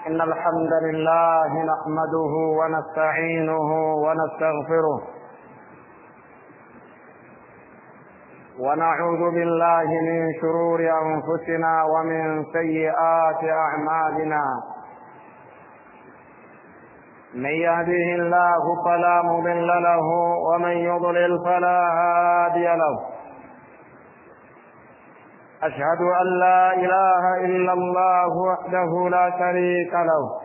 إن الحمد لله نحمده ونستعينه ونستغفره ونعوذ بالله من شرور أنفسنا ومن سيئات أعمالنا. من يهده الله فلا مضل له ومن يضلل فلا هادي له. أشهد أن لا إله إلا الله وحده لا شريك له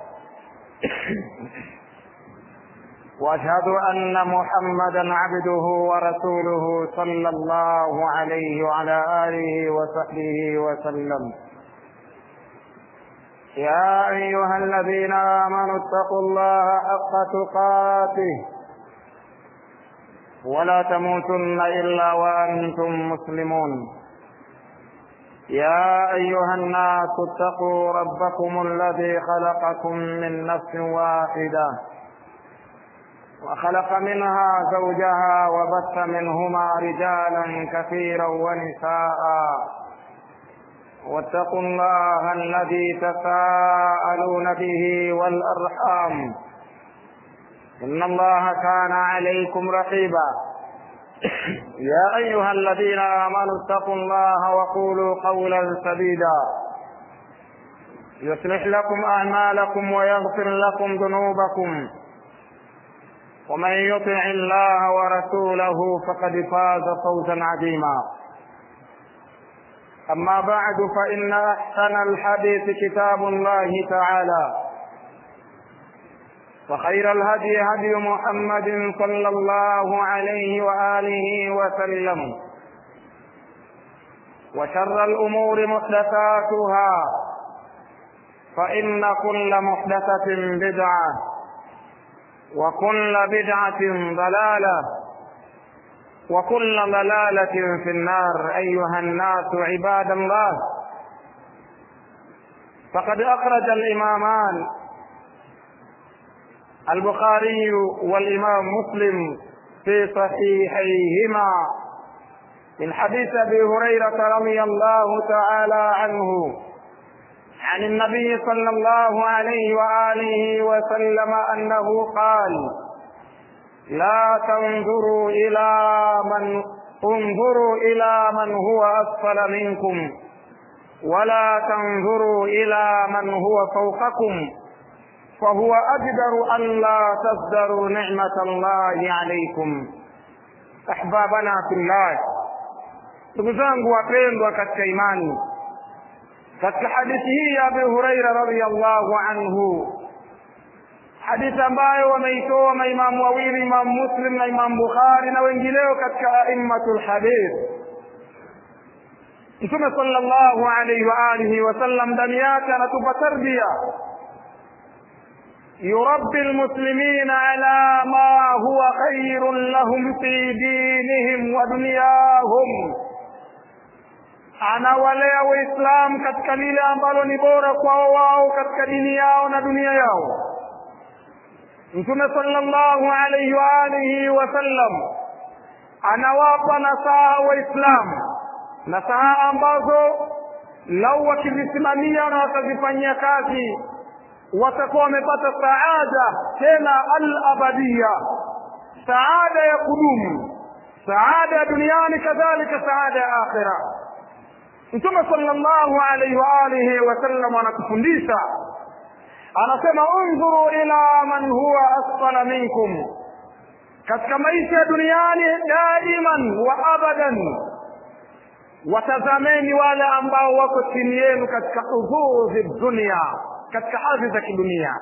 وأشهد أن محمدا عبده ورسوله صلى الله عليه وعلى آله وصحبه وسلم. يا أيها الذين آمنوا اتقوا الله حق تقاته ولا تموتن إلا وأنتم مسلمون. يا أيها الناس اتقوا ربكم الذي خلقكم من نفس واحدة وخلق منها زوجها وبث منهما رجالا كثيرا ونساء واتقوا الله الذي تساءلون به والأرحام إن الله كان عليكم رقيبا. يا أيها الذين آمنوا اتقوا الله وقولوا قولا سديدا يصلح لكم أعمالكم ويغفر لكم ذنوبكم ومن يطع الله ورسوله فقد فاز فوزا عظيما. أما بعد فإن أحسن الحديث كتاب الله تعالى وخير الهدي هدي محمد صلى الله عليه وآله وسلم وشر الأمور محدثاتها فإن كل محدثة بدعة وكل بدعة ضلالة وكل ضلالة في النار. أيها الناس عباد الله، فقد أخرج الإمامان البخاري والإمام مسلم في صحيحيهما من حديث أبي هريرة رضي الله تعالى عنه عن النبي صلى الله عليه وآله وسلم أنه قال: لا تنظروا انظروا إلى من هو أسفل منكم ولا تنظروا إلى من هو فوقكم فهو أقدر أن لا تصدروا نعمة الله عليكم. أحبابنا في الله، ndugu zangu wapendwa katika imani, katika hadithi hii ya Abu Huraira radhiyallahu anhu, hadithi ambayo wameitoa maimamu wawili, Imam Muslim na Imam Bukhari na wengineo katika aimmatul hadith, Mtume sallallahu alayhi wa alihi wasallam ndani yake anatupa tarbia يربي المسلمين على ما هو خير لهم في دينهم ودنياهم. anawalea waislamu katika lile ambalo ni bora kwao wao katika dini yao na dunia yao. Mtume sallallahu alayhi wa alihi wasallam anawapa nasaha waislamu, nasaha ambazo lau wakizisimamia na wakazifanyia kazi watakuwa wamepata saada tena al-abadiyya, saada ya kudumu, saada ya duniani kadhalika saada ya akhira. Mtume sallallahu alayhi wa alihi wasallam anatufundisha, anasema unzuru ila man huwa asfala minkum, katika maisha ya duniani daiman wa abadan watazameni wale ambao wako chini yenu katika udhuzi dunia, katika hadhi za kidunia.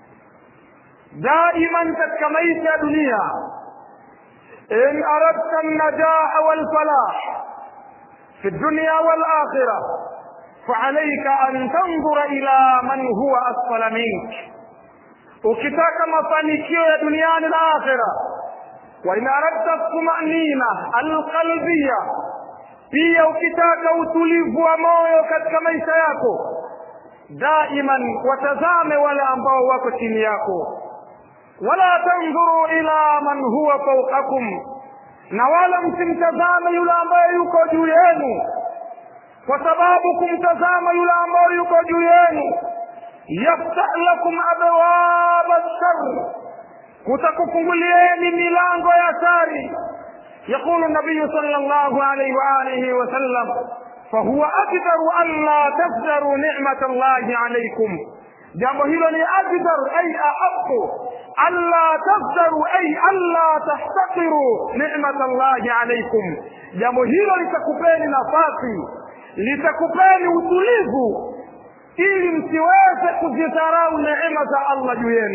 Daiman katika maisha ya dunia, in aradta an-najah wal falah fi ad-dunya wal akhirah fa'alayka an tanzura ila man huwa asfala mink. ukitaka mafanikio ya duniani na akhira, wa in aradta tumanina al-qalbiyya, pia ukitaka utulivu wa moyo katika maisha yako, daiman watazame wale ambao wako chini yako. Wala tanzuru ila man huwa fawqakum, na wala msimtazame yule ambaye yuko juu yenu, kwa sababu kumtazama yule ambaye yuko juu yenu yaftah lakum abwab ash-sharr, kutakufungulieni milango ya shari. يقول النبي صلى الله عليه وآله وسلم فهو أقدر ألا تفجروا نعمة الله عليكم. jambo hilo ni aqdar ay ahabbu alla tafjaru ay alla tahtaqiru ni'mat Allah alaykum. jambo hilo litakupeni nafasi, litakupeni utulivu ili msiweze kuzidharau neema za Allah juu yenu.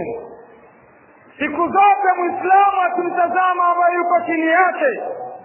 siku zote Muislamu akimtazama ambaye yuko chini yake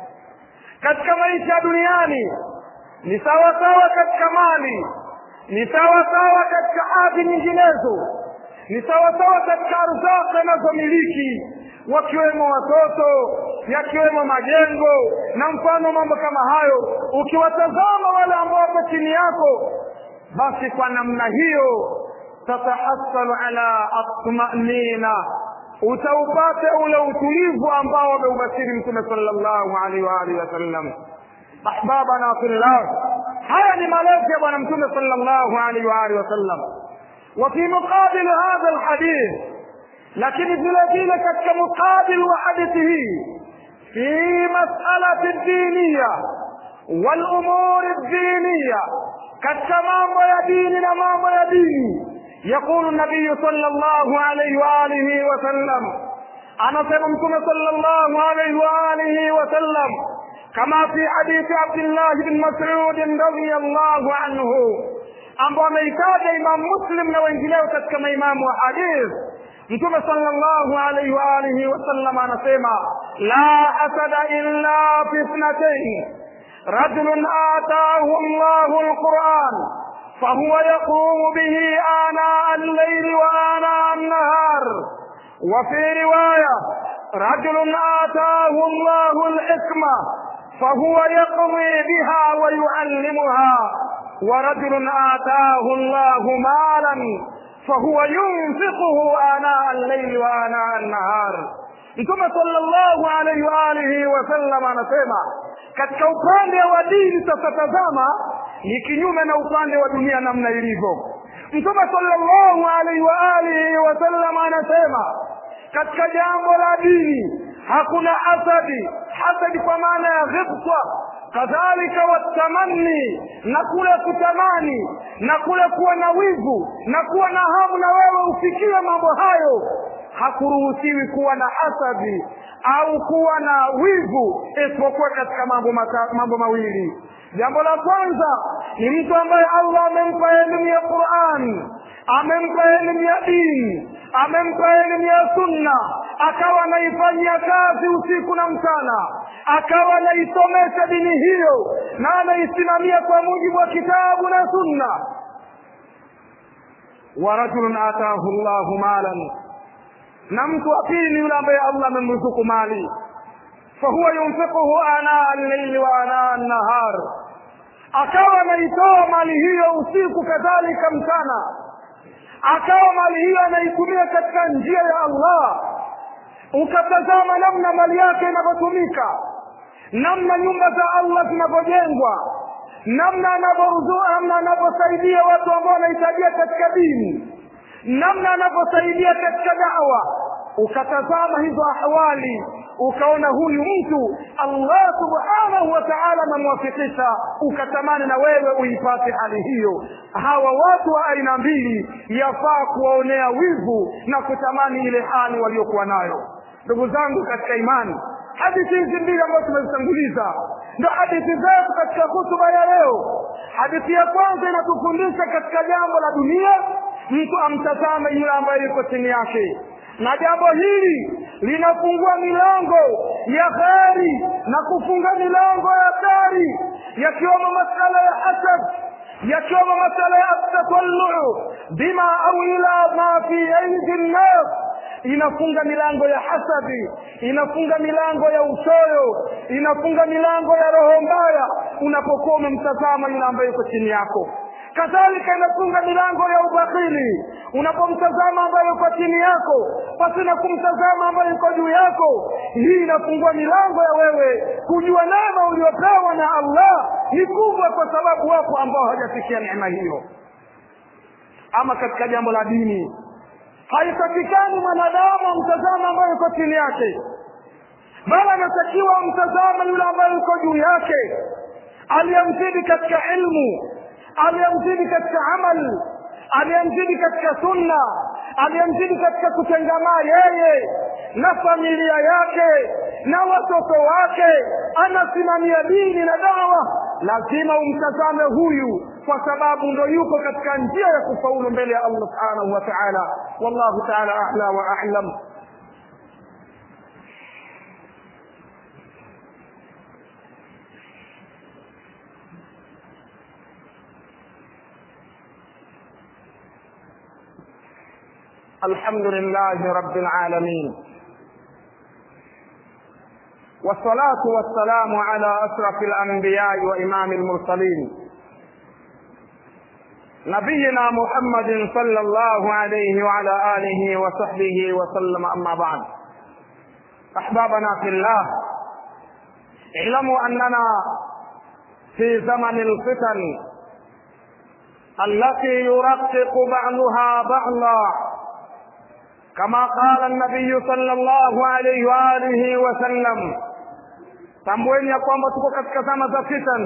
katika maisha duniani, ni sawa sawa katika mali, ni sawa sawa katika hadi nyinginezo, ni sawa sawa katika arzaki anazomiliki, wakiwemo watoto, yakiwemo majengo na mfano mambo kama hayo. Ukiwatazama wale ambao wako chini yako, basi kwa namna hiyo tatahassalu ala atma'nina, utaupate ule utulivu ambao ameubashiri Mtume sallallahu alaihi wa alihi wasallam. ahbabana fillah, haya ni malezi ya bwana Mtume sallallahu alaihi wa alihi wasallam. wa fi muqabil hadha alhadith, lakini vile vile katika muqabil wa hadithi hii, fi mas'alati ad-diniya wal umur ad-diniya, katika mambo ya dini na mambo ya dini, يقول النبي صلى الله عليه وآله وسلم، أنا سمعتم صلى الله عليه وآله وسلم كما في حديث عبد الله بن مسعود رضي الله عنه، أمر ميتاد إمام مسلم وإنجيله كما إمام حديث Mtume sallallahu alayhi wa alihi wasallam anasema la hasada illa fi ithnatayn, rajulun ataahu Allahu al-Qur'an فهو يقوم به آناء الليل وآناء النهار. وفي رواية رجل آتاه الله الحكمة فهو يقضي بها ويعلمها، ورجل آتاه الله مالا فهو ينفقه آناء الليل وآناء النهار. Mtume sallallahu alayhi wa alihi wasallam anasema katika upande wa dini, sasa tazama ni kinyume na upande wa dunia namna ilivyo. Mtume sallallahu alayhi wa alihi wasallam anasema katika jambo la dini hakuna hasadi, hasadi kwa maana ya ghibta, kadhalika watamanni, na kule kutamani na kule kuwa na wivu na kuwa na hamu na wewe ufikie mambo hayo. Hakuruhusiwi kuwa na hasadi au kuwa na wivu isipokuwa katika mambo mawili. jambo la kwanza ni mtu ambaye Allah amempa elimu ya Qur'an, amempa elimu ya dini, amempa elimu ya sunna, akawa anaifanyia kazi usiku na mchana, akawa anaisomesha dini hiyo na anaisimamia kwa mujibu wa kitabu na sunna. wa rajulun ataahu Allahu malan, na mtu wa pili yule ambaye Allah amemruzuku mali, fahuwa yunfiquhu ana al-layli wa ana an-nahar, akawa anaitoa mali hiyo usiku kadhalika mchana, akawa mali hiyo anaitumia katika njia ya Allah. Ukatazama namna mali yake inavyotumika, namna nyumba za Allah zinapojengwa, namna anavyoruzuku, namna anavyosaidia watu ambao wanahitajia katika dini, namna anavyosaidia katika da'wa. Ukatazama hizo ahwali, ukaona huyu mtu Allah subhanahu wa ta'ala amemwafikisha, ukatamani na wewe uipate hali hiyo. Hawa watu wa aina mbili yafaa kuwaonea wivu na kutamani ile hali waliokuwa nayo. Ndugu zangu katika imani, hadithi hizi mbili ambazo tumezitanguliza ndio hadithi zetu katika hutuba ya leo. Hadithi ya kwanza inatufundisha katika jambo la dunia, mtu amtazame yule ambaye yuko chini yake, na jambo hili linafungua milango ya kheri na kufunga milango ya shari, yakiwemo masala ya hasad, yakiwemo masala ya tatallu bima au ila ma fi aidi an-nas. Inafunga milango ya hasadi, inafunga milango ya uchoyo, inafunga milango ya roho mbaya unapokuwa umemtazama yule ambaye yuko chini yako. Kadhalika inafunga milango ya ubakhili unapomtazama ambaye yuko chini yako pasina kumtazama ambaye yuko juu yako. Hii inafungua milango ya wewe kujua neema uliyopewa na Allah ni kubwa, kwa sababu wako ambao hawajafikia neema hiyo. ama katika jambo la dini. Haitakikani mwanadamu mtazama ambaye yuko chini yake, bali anatakiwa mtazama yule ambaye yuko juu yake, aliyemzidi katika ilmu, aliyemzidi katika amal, aliyemzidi katika sunna, aliyemzidi katika kutengamaa yeye na familia yake na watoto wake, anasimamia dini na dawa. Lazima umtazame huyu, kwa sababu ndo yuko katika njia ya kufaulu mbele ya Allah subhanahu wa ta'ala. Wallahu ta'ala a'la wa a'lam. الحمد لله رب العالمين، والصلاة والسلام على أشرف الأنبياء وإمام المرسلين نبينا محمد صلى الله عليه وعلى آله وصحبه وسلم. أما بعد، أحبابنا في الله، اعلموا أننا في زمن الفتن التي يرقق بعضها بعضا، كما قال النبي صلى الله عليه وآله وسلم. Tambueni ya kwamba tuko katika zama za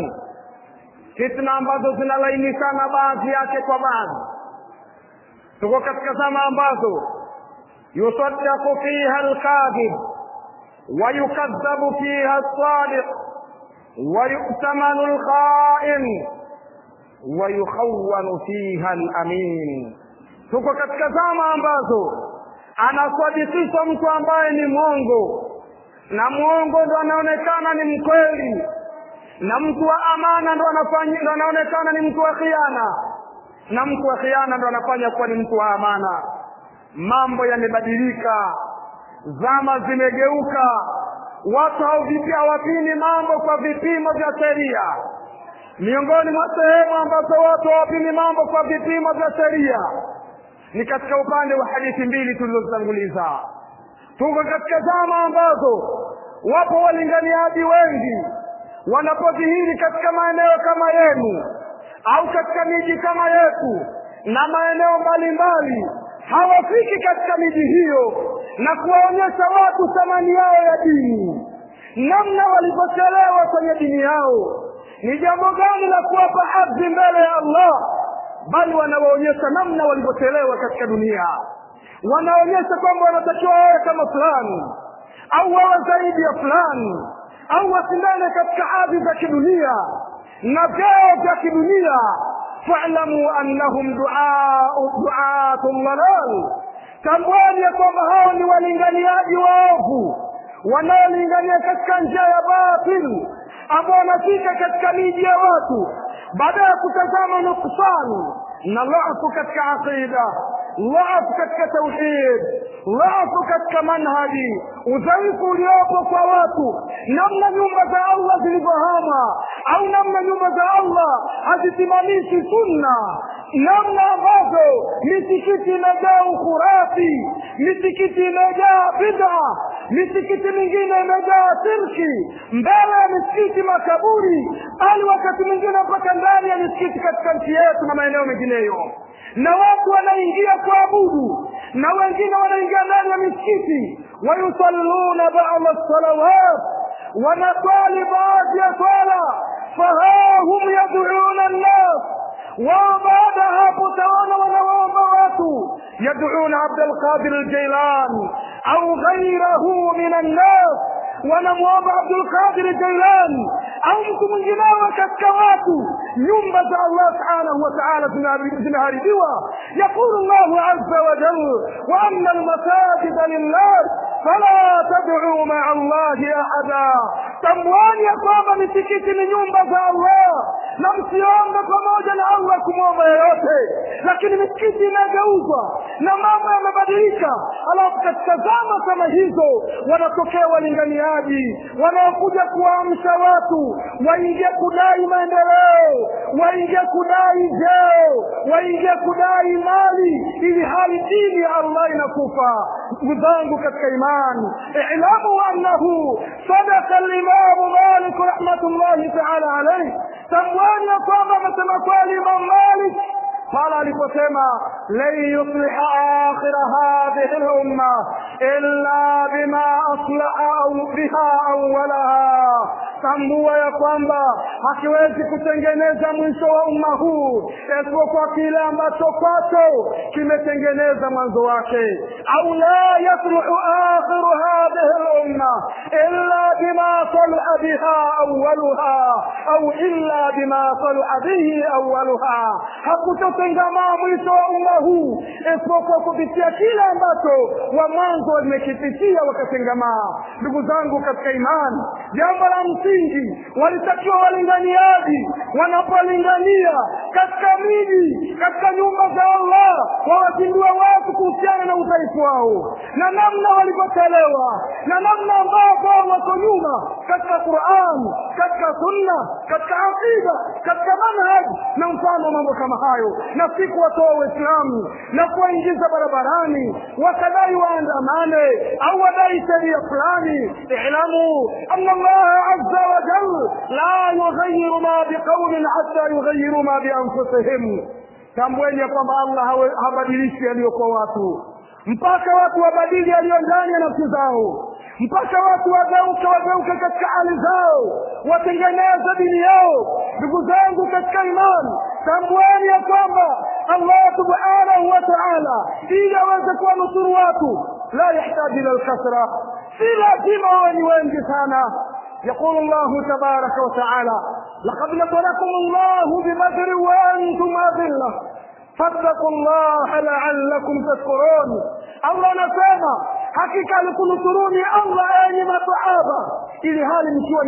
fitna ambazo zinalainishana baadhi yake kwa baadhi. Tuko katika zama ambazo yusaddaqu fiha al-kadhib wa yukadhabu fiha as-sadiq wa yu'tamanu al-kha'in wa yukhawwanu fiha al-amin. Tuko katika zama ambazo anasadikishwa mtu ambaye ni mwongo, na mwongo ndo anaonekana ni mkweli, na mtu wa amana ndo anaonekana ni mtu wa khiana, na mtu wa khiana ndo anafanya kuwa ni mtu wa amana. Mambo yamebadilika, zama zimegeuka, watu hawapimi mambo kwa vipimo vya sheria. Miongoni mwa sehemu ambazo watu hawapimi mambo kwa vipimo vya sheria ni katika upande wa hadithi mbili tulizotanguliza. Tuko katika zama ambazo wapo walinganiaji wengi wanapodhihiri katika maeneo kama yenu au katika miji kama yetu na maeneo mbalimbali, hawafiki katika miji hiyo na kuwaonyesha watu thamani yao ya dini, namna walipochelewa kwenye dini yao, ni jambo gani la kuwapa hadhi mbele ya Allah, bali wanawaonyesha namna walipochelewa katika dunia. Wanaonyesha kwamba wanatakiwa wawe kama fulani au wawe zaidi ya fulani, au wasindane katika hadhi za kidunia na vyeo vya kidunia. Fa'lamu annahum du'atun dalal, tambueni ya kwamba hao ni walinganiaji waovu wanaolingania katika njia ya batil, ambao wanafika katika miji ya watu baada ya kutazama nuksani na dhaifu katika aqida, dhaifu katika tauhid, dhaifu katika manhaji, udhaifu uliopo kwa watu, namna nyumba za Allah zilivyohama, au namna nyumba za Allah hazisimamishi sunna, namna ambazo misikiti imejaa ukhurafi, misikiti imejaa bid'a, misikiti mingine imejaa shirki, mbele ya misikiti makaburi, bali wakati mwingine mpaka ndani ya misikiti katika nchi yetu na maeneo mengineyo. Na watu wanaingia kuabudu na wengine wanaingia ndani ya misikiti, wayusalluna ba'da as-salawat, wanasali baadhi ya swala, fahum yad'una an-nas, wa baada hapo tawana wanaomba watu, yad'una Abdul Qadir al-Jilani au ghayrahu min an-nas, wanamuomba Abdul Qadir al-Jilani au mtu mwingineo katika watu. Nyumba za Allah subhanahu wa ta'ala zinaharibiwa. Yaqulu Allah azza wa jalla, wa anna al-masajida lillah fala tad'u ma'a Allahi ahada. Tamwani ya kwamba misikiti ni nyumba za Allah, na msiombe pamoja na Allah kumwomba yeyote. Lakini misikiti inageuzwa na mambo yamebadilika. Alafu katika zama kama hizo wanatokea walinganiaji wanaokuja kuamsha watu waingie kudai maendeleo, waingie kudai vyeo, waingie kudai mali, ili hali dini ya Allah inakufa. Ndugu katika imani, i'lamu annahu sadaqa al-Imam Malik rahmatullahi ta'ala alayhi. Tamwani ya kwamba amesema kweli Imam Malik pala aliposema la yusliha akhir hadhihi al-umma illa bima aslaha biha awwalaha, tambua ya kwamba hakiwezi kutengeneza mwisho wa umma huu isipokuwa kile ambacho kwacho kimetengeneza mwanzo wake. Au la yasluhu akhiru hadhihi al-umma illa bima salaha biha awwalaha au illa bima salaha bihi awwalaha, hakutotengamaa mwisho wa umma huu isipokuwa kupitia kile ambacho wa mwanzo wamekipitia wakatengamaa. Ndugu zangu katika imani, jambo la msingi walitakiwa walinganiaji wanapolingania katika miji, katika nyumba za Allah, wawazindua watu kuhusiana na udhaifu wao na namna walivyochelewa na namna ambao wako nyuma katika Qur'an, katika sunna, katika aqida, katika manhaj na mfano mambo kama hayo, na siku watoa Uislamu na kuingiza barabarani wakadai waandamane au wadai sheria fulani. I'lamu anna Allah azza wa jalla la yughayyiru ma biqawlin hatta yughayyiru ma bi anfusihim. Tambueni kwamba Allah habadilishi yaliyokuwa watu mpaka watu wabadili yaliyo ndani ya nafsi zao, mpaka watu wageuke katika hali zao, watengeneze dini yao. Ndugu zangu katika imani, tambueni ya kwamba Allah subhanahu wa ta'ala ili aweze kuwanusuru watu la yahitaji ila al-kasra, si lazima wawe wengi sana. يقول الله تبارك وتعالى لقد نصركم الله ببدر وأنتم أذلة فاتقوا الله لعلكم تشكرون. الله anasema hakika alikunusuruni Allah enyi masahaba ili hali mkiwa ni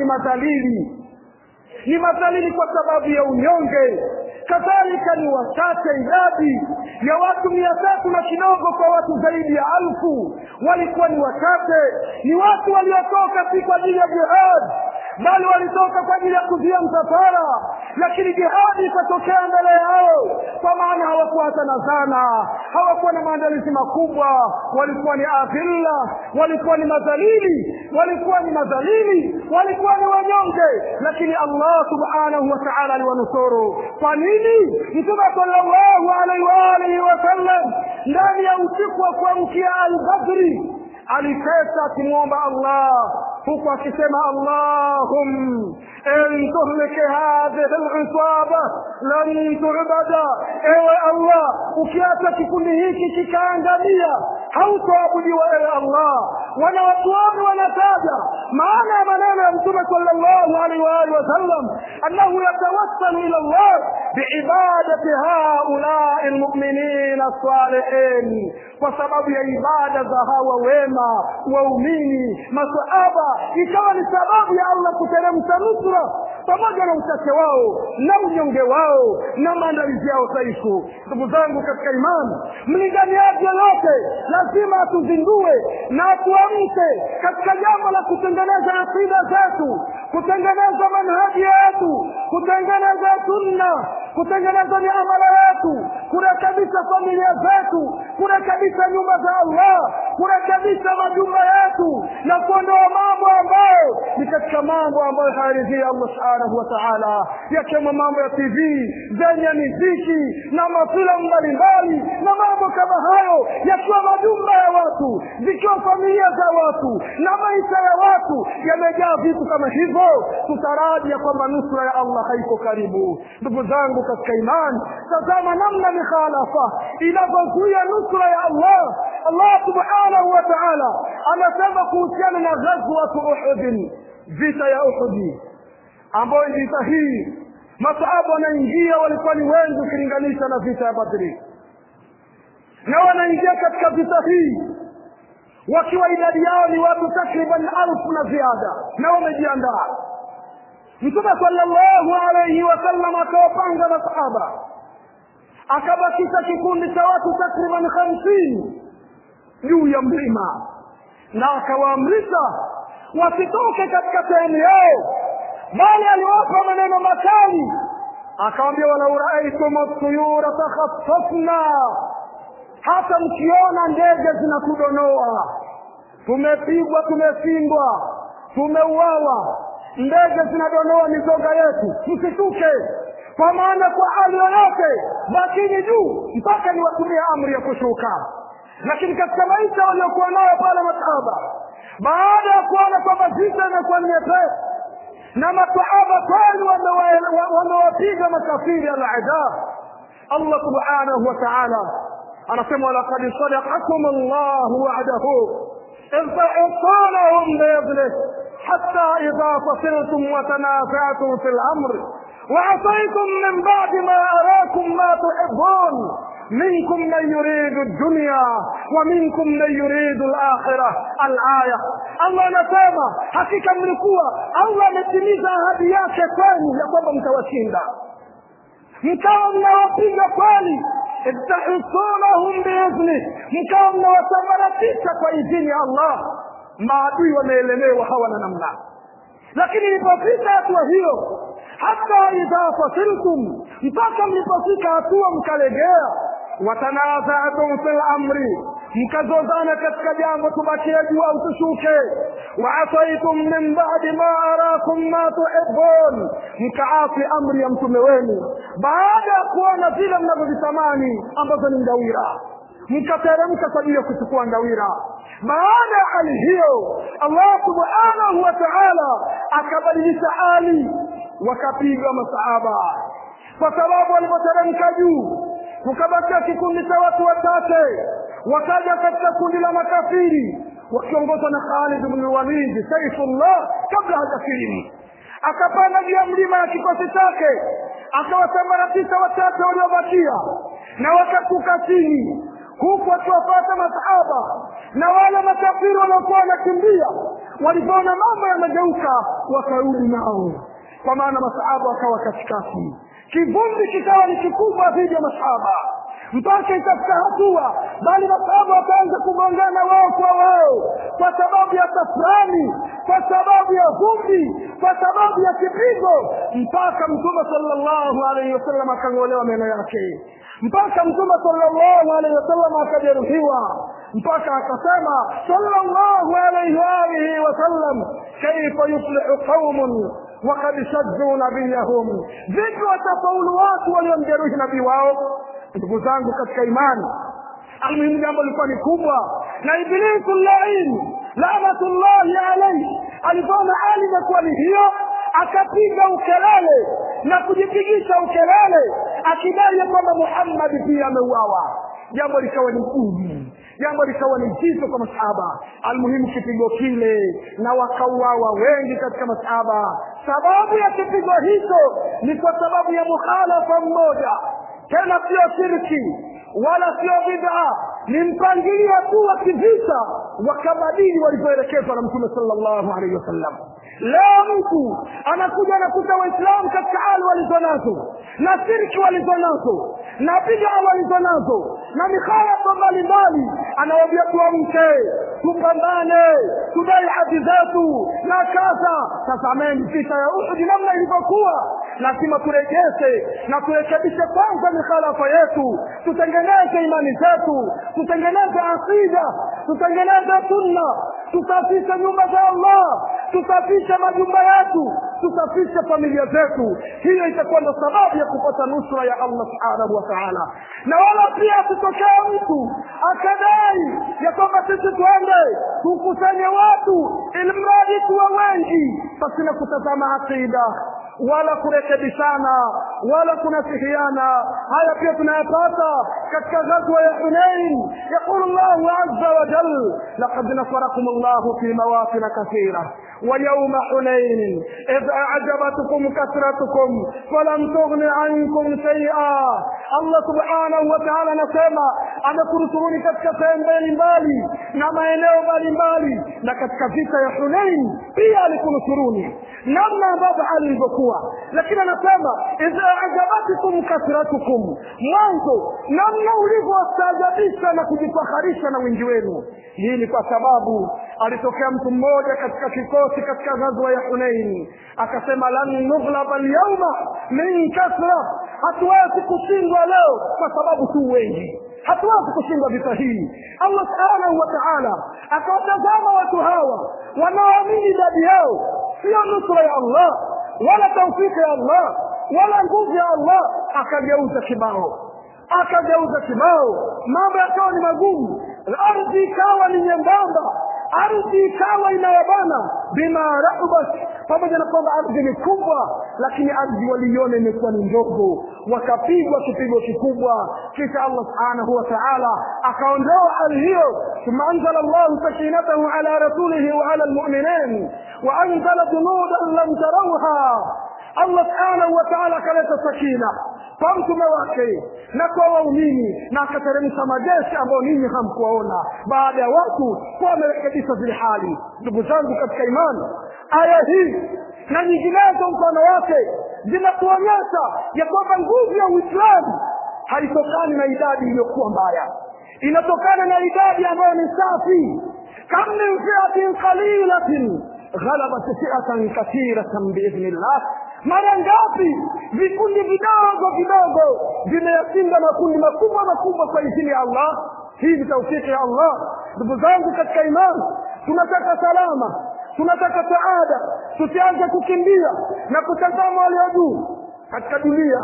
madhalili kwa sababu ya unyonge. Kadhalika ni wachache, idadi ya watu 300 na kidogo kwa watu zaidi ya 1000 walikuwa ni wachache. Ni watu waliotoka si kwa ajili ya jihad, bali walitoka kwa ajili ya kuzia msafara, lakini jihadi ikatokea mbele yao, kwa maana hawakuwa na zana, hawakuwa na maandalizi makubwa, walikuwa ni adhilla, walikuwa ni madhalili, walikuwa ni wanyonge, lakini Allah subhanahu wa ta'ala aliwanusuru. Kwa nini? Mtume sallallahu alaihi wa alihi wasallam ndani ya usiku wa kuamkia al-Badri alikesha akimwomba Allah huku akisema Allahum in tuhlike hadhihi al-isaba lan tu'bada, ewe Allah ukiacha kikundi hiki kikaangamia hautaabudiwa ewe Allah. Wana watu wanataja maana ya maneno ya Mtume sallallahu alaihi wa alihi wasallam annahu yatawassalu ila Allah biibadati haula'i almu'minin as-salihin, kwa sababu ya ibada za hawa wema waumini masahaba ikawa ni sababu ya Allah kuteremsha nusra pamoja na uchache wao na unyonge wao na maandalizi yao dhaifu. Ndugu zangu katika imani, mlinganiaji yote lazima atuzindue na atuamke katika jambo la kutengeneza akida zetu, kutengeneza manhaji yetu, kutengeneza sunna, kutengeneza miamala yetu, kurekebisha familia zetu, kurekebisha nyumba za Allah, kurekebisha majumba yetu na kuondoa mambo ambayo ni katika mambo ambayo hayaridhii Allah subhanahu wa ta'ala, yakiwemo mambo ya TV zenye muziki na mafilamu mbalimbali na mambo kama hayo, yakiwa majumba ya watu, zikiwa familia za watu na maisha ya watu yamejaa vitu kama hivyo, tutarajia kwamba nusra ya Allah haiko karibu. Ndugu zangu katika imani, tazama namna mikhalafa inavyozuia nusra ya Allah. Allah subhanahu wa ta'ala anasema kuhusiana na ghazwat Uhud, vita ya Uhud, ambayo vita hii masahaba wanaingia walikuwa ni wengi ukilinganisha na vita ya Badri, na wanaingia katika vita hii wakiwa idadi yao ni watu takriban 1000 na ziada, na wamejiandaa. Mtume sallallahu alayhi wasallam akawapanga masahaba, akabakisha kikundi cha watu takriban 50 juu ya mlima, na akawaamrisha wasitoke katika sehemu yao, bali aliwapa maneno makali. Akawaambia wala uraitum at-tuyura takhaffafna, hata mkiona ndege zinatudonoa, tumepigwa, tumefindwa, tumeuawa, ndege zinadonoa mizoga yetu, msituke, kwa maana kwa hali yoyote lakini juu mpaka ni watumia amri ya kushuka. Lakini katika maisha waliokuwa nayo pale masahaba, baada ya kuona kwamba vita inakuwa ni nyepesi na masahaba kweli wamewapiga makafiri al-a'da, Allah subhanahu wa ta'ala anasema laqad sadaqakum Allahu wa'dahu إذ تحصونهم بإذنه حتى إذا فصلتم وتنازعتم في الأمر وعصيتم من بعد ما أراكم ما تحبون منكم من يريد الدنيا ومنكم من يريد الآخرة. الآية الله نسمى حقيقة ملكوة الله نتميز هذه yake kwenu ya kwamba mtawashinda, mkawa mnawapiga kweli tahsunahum biizni, mkawa mnawasambaratisha kwa idhini ya Allah. Maadui wameelemewa hawana namna, lakini ilipofika hatua hiyo, hata idha fasiltum, mpaka mlipofika hatua mkalegea, watanaza'tum fil amri, mkazozana katika jambo tubakie juu au tushuke, wa'asaytum min ba'di ma arakum ma tuhibbun, mkaasi amri ya mtume wenu baada ya kuona vile mnavyovitamani ambazo ni ngawira, mkateremka kwa ajili ya kuchukua ngawira. Baada ya hali hiyo Allah subhanahu wa ta'ala akabadilisha hali, wakapiga masahaba kwa sababu walipoteremka juu kukabakia kikundi cha watu wachache, wakaja katika kundi la makafiri wakiongozwa na Khalid ibn Walid Saifullah kabla hajasilimu. Akapanda juu ya mlima ya kikosi chake akawasambaratisha wachache waliobakia na wakatuka chini, huku akiwapata masahaba na wale makafiri waliokuwa wanakimbia. Walipoona mambo yamegeuka wakarudi nao, kwa maana masahaba wakawa katikati. Kivumbi kikawa ni kikubwa dhidi ya masahaba mpaka ikafika hatua bali masahaba wakaanza kugongana wao kwa wao kwa sababu ya tafrani, kwa sababu ya vumbi, kwa sababu ya kipigo, mpaka Mtume sallallahu alayhi wasallam akang'olewa meno yake, mpaka Mtume sallallahu alayhi wasallam akajeruhiwa, mpaka akasema sallallahu alayhi wasallam, kaifa yuflihu qaumun وقد شجوا نبيهم, vipi watafaulu watu waliomjeruhi nabii wao? Ndugu zangu katika imani, almuhimu jambo lilikuwa ni kubwa, na Iblisu lain laanatullahi alayhi alipoona hali imekuwa ni hiyo, akapiga ukelele na kujipigisha ukelele akidai kwamba Muhammad pia ameuawa. Jambo likawa ni kubwa, jambo likawa ni zito kwa masahaba. Almuhimu kipigo kile, na wakauawa wengi katika masahaba. Sababu ya kipigo hicho ni kwa sababu ya mukhalafa mmoja, tena sio shirki wala sio bid'a, ni mpangilio tu wa kivita, wakabadili walipoelekezwa na Mtume sallallahu alaihi wasallam. Leo mtu anakuja na kuta Waislamu katika hali walizonazo na shirki walizonazo na bid'a walizonazo na mikhalafa mbalimbali, anawaambia tuamke, tupambane, tudai haki zetu na kaza. Tazameni vita ya Uhud namna ilivyokuwa, lazima turejeshe na turekebishe kwanza mikhalafa yetu, tutengeneze imani zetu, tutengeneze akida, tutengeneze sunna, tusafishe nyumba za Allah, tusafishe majumba yetu, tusafishe familia zetu. Hiyo itakuwa ndo sababu ya kupata nusra ya Allah subhanahu wa ta'ala. Na wala pia tutokea mtu akadai ya kwamba sisi tuende tukusanye watu ili mradi tuwe wengi, basi na kutazama akida wala kurekebishana wala kunasihiana. Haya pia tunayapata katika ghazwa ya Hunain. Yaqulu Allahu azza wa jalla, laqad nasarakum Allahu fi mawatin kathira wa yawma Hunain idh a'jabatkum kathratukum falam tughni ankum shay'a. Allah subhanahu wa ta'ala anasema amekunusuruni katika sehemu mbalimbali na maeneo mbalimbali, na katika vita ya Hunain pia alikunusuruni namna ambavyo hali ilivyokuwa. Lakini anasema idha a'jabatkum kathratukum, mwanzo namna ulivyostaajabisha na kujifakharisha na wingi wenu. Hii ni kwa sababu alitokea mtu mmoja katika kikosi katika ghazwa ya Hunain akasema, lan nughlaba al-yawma min kathra, hatuwezi kushindwa leo kwa sababu tu wengi, hatuwezi kushinda vita hii. Allah subhanahu wa ta'ala akawatazama watu hawa wanaoamini idadi yao, sio nusra ya Allah wala tawfiki ya Allah, wala nguvu ya Allah, akageuza kibao, mambo yakawa ni magumu, ardhi ikawa ni nyembamba, ardhi ikawa inayabana bima rahabat, pamoja na kwamba ardhi ni kubwa, lakini ardhi waliona imekuwa ni ndogo, wakapigwa kipigo kikubwa. Kisha Allah subhanahu wa ta'ala akaondoa hali hiyo. Thumma anzala Allah sakinatahu ala rasulihi wa ala almu'minin wa anzala junudan lam tarawha. Allah subhanahu wa ta'ala akaleta sakina kwa mtume wake na kwa waumini, na akateremsha majeshi ambayo ninyi hamkuwaona, baada ya watu kuwa wamerekebisha zile hali. Ndugu zangu katika imani, aya hii na nyinginezo mfano wake zinatuonyesha ya kwamba nguvu ya Uislamu haitokani na idadi iliyokuwa mbaya, inatokana na idadi ambayo ni safi. Kam min fi'atin qalilatin ghalabat fi'atan kathiratan biidhnillah. Mara ngapi vikundi vidogo vimeyashinda makundi makubwa kwa idhini ya Allah. Hii ni taufiki ya Allah. Ndugu zangu katika imani, tunataka salama, tunataka saada, tusianze kukimbia na kutazama walio juu katika dunia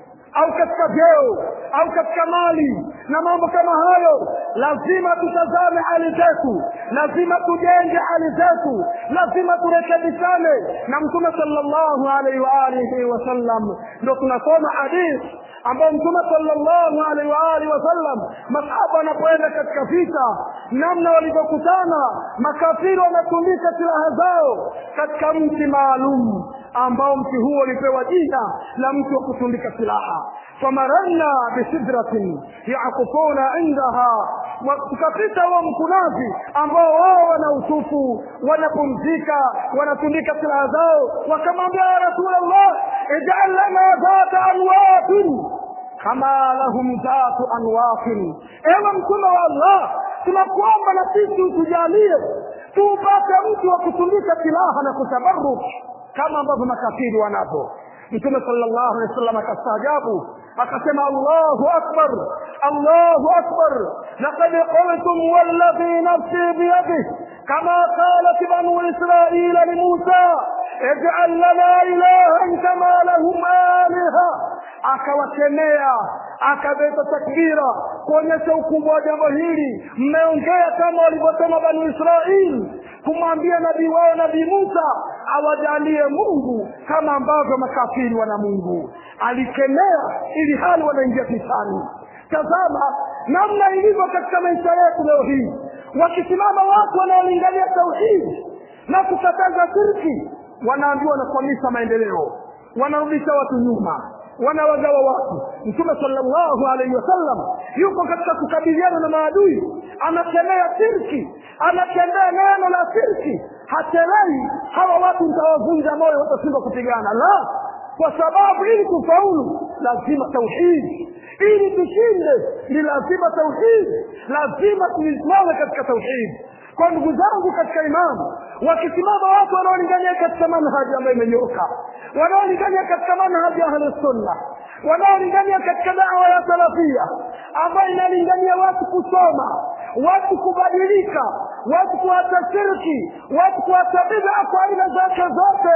au katika vyeo au katika mali na mambo kama hayo. Lazima tutazame hali zetu, lazima tujenge hali zetu, lazima turekebishane. Na Mtume sallallahu alaihi wa alihi wasallam, ndio tunasoma hadithi ambayo Mtume sallallahu alaihi wa alihi wasallam, masahaba wanapoenda katika vita, namna walivyokutana makafiri wanatundika silaha zao katika mti maalum, ambao mti huo ulipewa jina la mti wa kutundika silaha. Famarana bisidratin yaqufuna indaha, tukapita wa mkunazi ambao wao wana utufu, wanapumzika, wanatundika silaha zao. Wakamwambia ya Rasulullah, ij'al lana dhata anwafin kama lahum dhatu anwafin. Ewe Mtume wa Allah, tunakuomba na sisi utujalie tupate mtu wa kutundika silaha na kutabarruk kama ambavyo makafiri wanazo. Mtume sallallahu alaihi wasallam akastaajabu, akasema Allahu akbar, Allahu akbar, laqad qultum walladhi nafsi biyadihi kama qalat banu israila li Musa ij'al lana ilahan kama lahum aliha. Akawakemea, akabeta takbira kuonyesha ukubwa wa jambo hili. Mmeongea kama walivyosema banu Israili kumwambia nabii wao nabii Musa awajalie Mungu kama ambavyo makafiri wana Mungu. Alikemea ili hali wanaingia vitani. Tazama namna ilivyo katika maisha yetu leo hii. Wakisimama watu wanaolingania tauhid na kukataza shirki, wanaambiwa wanakwamisha maendeleo, wanarudisha watu nyuma, wanawagawa watu. Mtume sallallahu alaihi wasallam yuko katika kukabiliana na maadui, anakemea shirki, anakemea neno la shirki. Hatelei hawa watu mtawavunja moyo, watashindwa kupigana. La, kwa sababu ili kufaulu lazima tauhid, ili tushinde ni lazima tauhid, lazima tuisimame katika tauhid. Kwa ndugu zangu katika imani, wakisimama watu wanaolingania katika manhaji ambayo imenyoka, wanaolingania katika manhaji ya Ahlus Sunnah, wanaolingania katika da'wa ya salafia ambayo inalingania watu kusoma, watu kubadilika, watu kuacha shirki, watu kuacha bid'a kwa aina zake zote,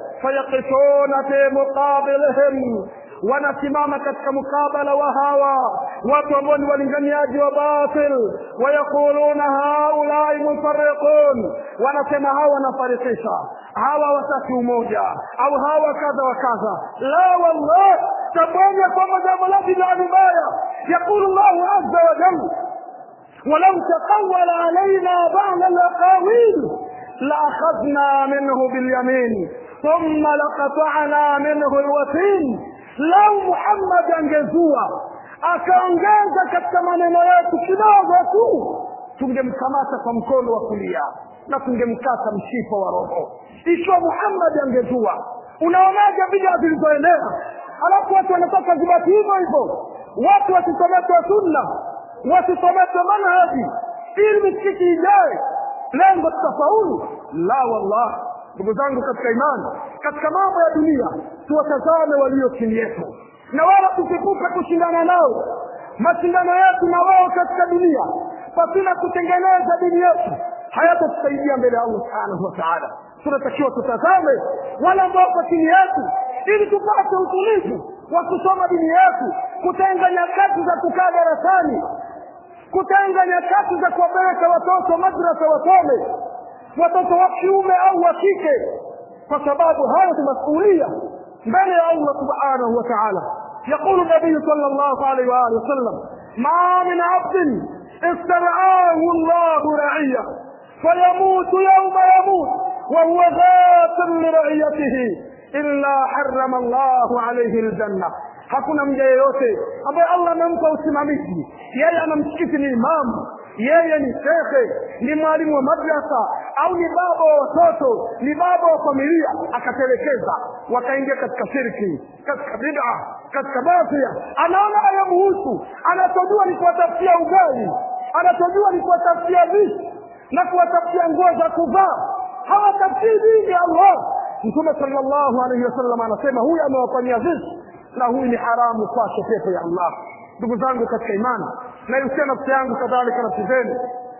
fayaqifuna fi muqabilihim, wanasimama katika mukabala wa hawa watu ambao ni walinganiaji wa batil. Wayakuluna haulai mufarriqun, wanasema hawa wanafarikisha, hawa wataki umoja, au hawa kadha wa kadha. La wallah, tabanya kwamba jambo la bid'a ni baya. Yakulu Allahu azza wa jalla, walau taqawwala alaina ba'da alaqawil la akhadna minhu bilyamin thumma laqata'na minhu alwatin. Lau Muhammad angezua akaongeza katika maneno yetu kidogo tu, tungemkamata kwa mkono wa kulia na tungemkata mshipa wa roho. Ikiwa Muhammad angezua, unaonaje bid'a zilizoenea? Alafu watu wanataka zibaki hivyo hivyo, watu wasisomeshwe sunna, wasisomeshwe manhaji ili misikiti ijae, lengo tutafaulu? La wallah. Ndugu zangu katika imani, katika mambo ya dunia tuwatazame walio chini yetu, na wala tusipupe kushindana nao. Mashindano yetu na wao katika dunia pasina kutengeneza dini yetu hayatatusaidia mbele ya Allah subhanahu wa ta'ala. Tunatakiwa tutazame wale ambao kwa chini yetu, ili tupate utulivu wa kusoma dini yetu, kutenga nyakati za kukaa darasani, kutenga nyakati za kuwapeleka watoto madrasa wasome, watoto wa kiume au wa kike, kwa sababu hayo ni masuhulia mbele ya Allah subhanahu wa ta'ala. يقول النبي صلى الله عليه وآله وسلم: ما من عبد استرعاه الله رعية فيموت يوم يموت وهو غاف لرعيته إلا حرم الله عليه الجنة. hakuna mja yeyote ambaye Allah amempa usimamizi, yeye anamsikiti ni imamu, yeye ni shekhe, ni mwalimu wa madrasa, au ni baba wa watoto, ni baba wa familia, akatelekeza wakaingia katika shirki, katika bid'a, katika masia, anaona hayamhusu, anatojua ni kuwatafutia ugali, anatojua ni kuwatafutia vitu na kuwatafutia nguo za kuvaa, hawatafutii dini ya Allah. Mtume sallallahu alayhi wasallam anasema huyu amewafanyia vitu na huyu ni haramu kwake pepo ya Allah. Ndugu zangu katika imani, na yusia nafsi yangu kadhalika nafsi zenu,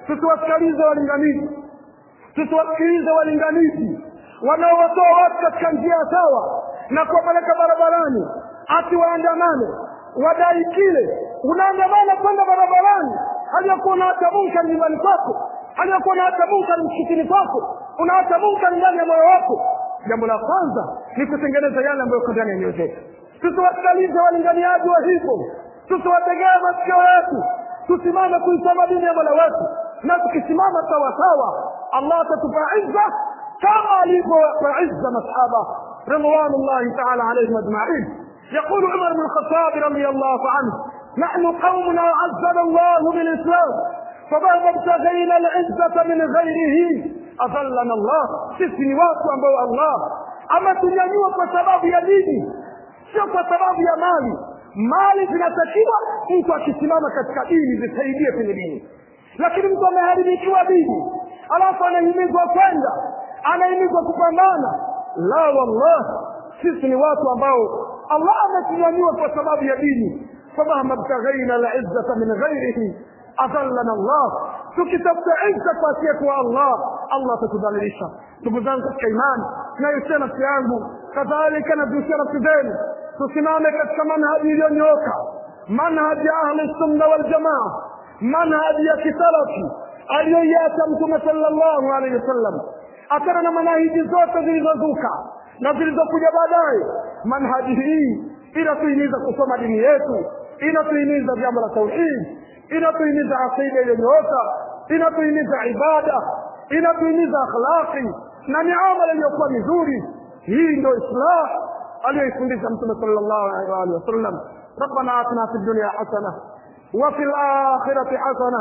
tusiwasikilize walinganizi wanaowatoa watu katika njia sawa na kuwapeleka barabarani ati waandamane wadai kile. Unaandamana kwenda barabarani hali ya kuwa unaacha munkar nyumbani kwako, hali ya kuwa unaacha munkar msikitini kwako, unaacha munkar ndani ya moyo wako. Jambo la kwanza ni kutengeneza yale ambayo yako ndani ya nyoyo zetu. Tusiwasikilize walinganiaji wa hivyo, tusiwategee masikio yetu, tusimame kuisoma dini ya Mola wetu, na tukisimama sawa sawa Allah atatupa izza kama alivyowapa izza masahaba ridwanullahi ta'ala alayhim ajma'in. يقول عمر بن الخطاب رضي الله عنه: نحن قوم أعزنا الله بالإسلام فمهما ابتغينا العزة من غيره أذلنا الله. sisi ni watu ambao Allah ametunyanyua kwa sababu ya dini, sio kwa sababu ya mali. Mali zinatakiwa mtu akisimama katika dini zisaidie kwenye dini, lakini mtu ameharibikiwa dini alafu anahimizwa kwenda, anahimizwa kupambana, la wallah. sisi ni watu ambao Allah ametunyanyua kwa sababu ya dini. famahma btaghaina al-izzata min ghayrihi adallana Allah. tukitafuta izza kwa siku Allah, Allah atatudhalilisha. Ndugu zangu katika imani, na yusema nafsi yangu kadhalika na yusema nafsi zenu, tusimame katika manhaji iliyonyooka, manhaji ya ahli sunna wal jamaa, manhaji ya kisalafi aliyoiacha Mtume sallallahu alayhi wasallam. Akana na manhaji zote zilizozuka na zilizokuja baadaye. Manhaji hii inatuhimiza kusoma dini yetu, inatuhimiza jambo la tauhid, inatuhimiza aqida iliyonyooka, inatuhimiza ibada, inatuhimiza akhlaqi na miamala iliyokuwa mizuri. hii ndio islah aliyofundisha Mtume sallallahu alaihi wasallam. ربنا آتنا في الدنيا حسنة وفي الآخرة حسنة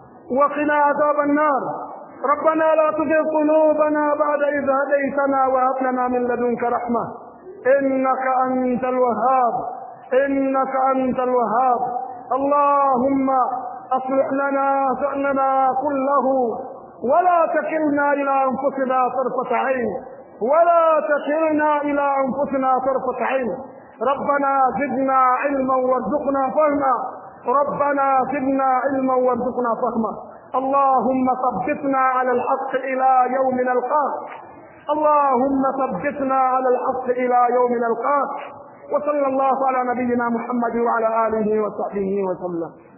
وقنا عذاب النار. ربنا لا تزغ قلوبنا بعد إذ هديتنا وهب لنا من لدنك رحمة إنك أنت الوهاب، إنك أنت الوهاب. اللهم أصلح لنا شأننا كله ولا تكلنا إلى أنفسنا طرفة عين، ولا تكلنا إلى أنفسنا طرفة عين. ربنا زدنا علما وارزقنا فهما، ربنا زدنا علما وارزقنا فهما. اللهم ثبتنا على الحق إلى يوم نلقاك، اللهم ثبتنا على الحق إلى يوم نلقاك. وصلى الله على نبينا محمد وعلى آله وصحبه وسلم.